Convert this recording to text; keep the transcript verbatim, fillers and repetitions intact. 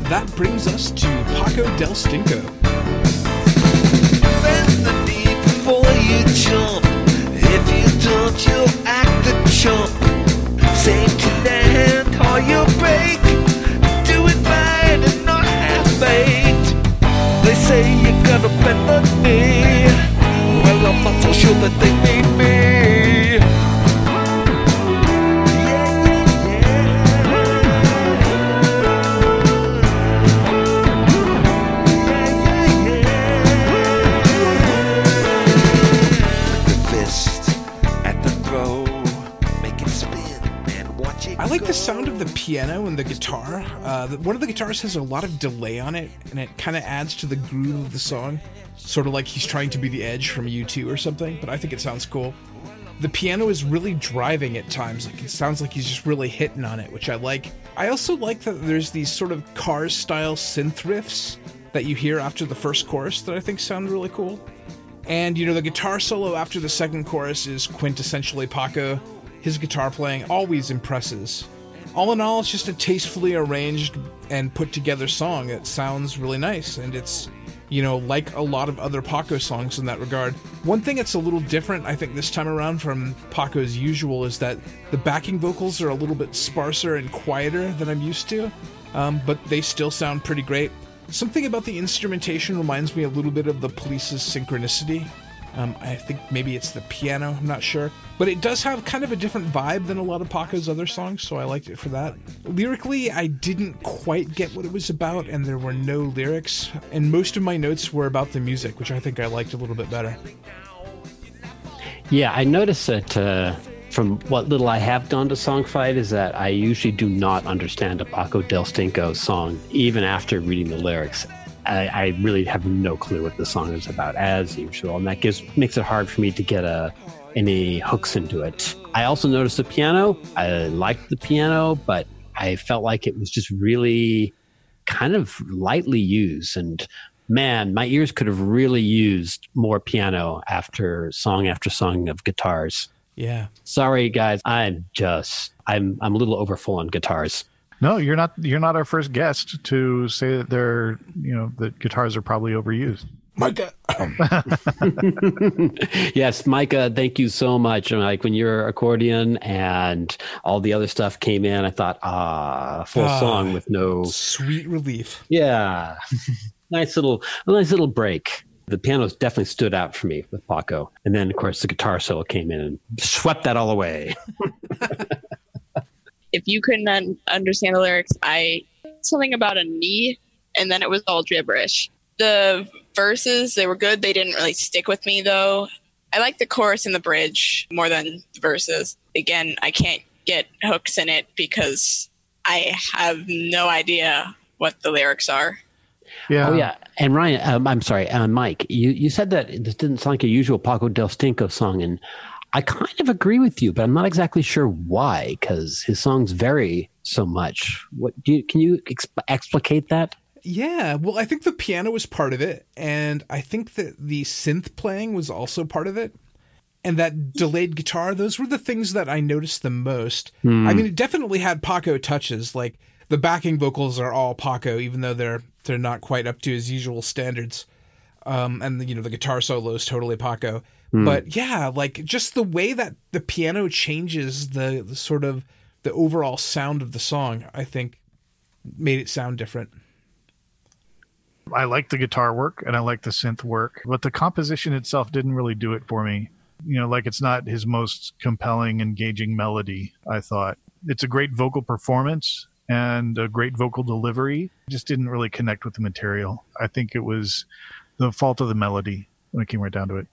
that brings us to Paco del Stinko. Bend the knee before you jump. If you don't, you'll act the chump. Save to land or you'll break. Do it right and not half-baked. They say you gotta bend the knee. Well, I'm not so sure that they need me. I like the sound of the piano and the guitar. Uh, the, one of the guitars has a lot of delay on it, and it kind of adds to the groove of the song. Sort of like he's trying to be the Edge from U two or something, but I think it sounds cool. The piano is really driving at times. Like, it sounds like he's just really hitting on it, which I like. I also like that there's these sort of Cars-style synth riffs that you hear after the first chorus that I think sound really cool. And, you know, the guitar solo after the second chorus is quintessentially Paco. His guitar playing always impresses. All in all, it's just a tastefully arranged and put together song. It sounds really nice, and it's, you know, like a lot of other Paco songs in that regard. One thing that's a little different, I think, this time around from Paco's usual is that the backing vocals are a little bit sparser and quieter than I'm used to, um, but they still sound pretty great. Something about the instrumentation reminds me a little bit of the Police's Synchronicity. Um, I think maybe it's the piano, I'm not sure. But it does have kind of a different vibe than a lot of Paco's other songs, so I liked it for that. Lyrically, I didn't quite get what it was about, and there were no lyrics. And most of my notes were about the music, which I think I liked a little bit better. Yeah, I noticed that uh, from what little I have gone to Songfight is that I usually do not understand a Paco del Stinko song, even after reading the lyrics. I, I really have no clue what the song is about, as usual, and that gives makes it hard for me to get a, any hooks into it. I also noticed the piano. I liked the piano, but I felt like it was just really kind of lightly used. And man, my ears could have really used more piano after song after song of guitars. Yeah. Sorry, guys. I'm just I'm I'm a little overfull on guitars. No, you're not. You're not our first guest to say that they're, you know, that guitars are probably overused. Micah. Yes, Micah, thank you so much. And like when your accordion and all the other stuff came in, I thought, ah, full ah, song with no sweet relief. Yeah, nice little, a nice little break. The piano definitely stood out for me with Paco, and then of course the guitar solo came in and swept that all away. If you couldn't un- understand the lyrics, I something about a knee, and then it was all gibberish. The verses, they were good. They didn't really stick with me, though. I like the chorus and the bridge more than the verses. Again, I can't get hooks in it because I have no idea what the lyrics are. Yeah. Oh, yeah. And Ryan, um, I'm sorry, uh, Mike, you, you said that this didn't sound like a usual Paco del Stinko song, and I kind of agree with you, but I'm not exactly sure why, because his songs vary so much. What do you, can you exp- explicate that? Yeah, well, I think the piano was part of it, and I think that the synth playing was also part of it, and that delayed guitar, those were the things that I noticed the most. Hmm. I mean, it definitely had Paco touches, like the backing vocals are all Paco, even though they're they're not quite up to his usual standards. Um, and, you know, the guitar solo is totally Paco. Mm. But yeah, like just the way that the piano changes the, the sort of the overall sound of the song, I think made it sound different. I like the guitar work and I like the synth work, but the composition itself didn't really do it for me. You know, like it's not his most compelling, engaging melody, I thought. It's a great vocal performance and a great vocal delivery. Just didn't really connect with the material. I think it was the fault of the melody when it came right down to it.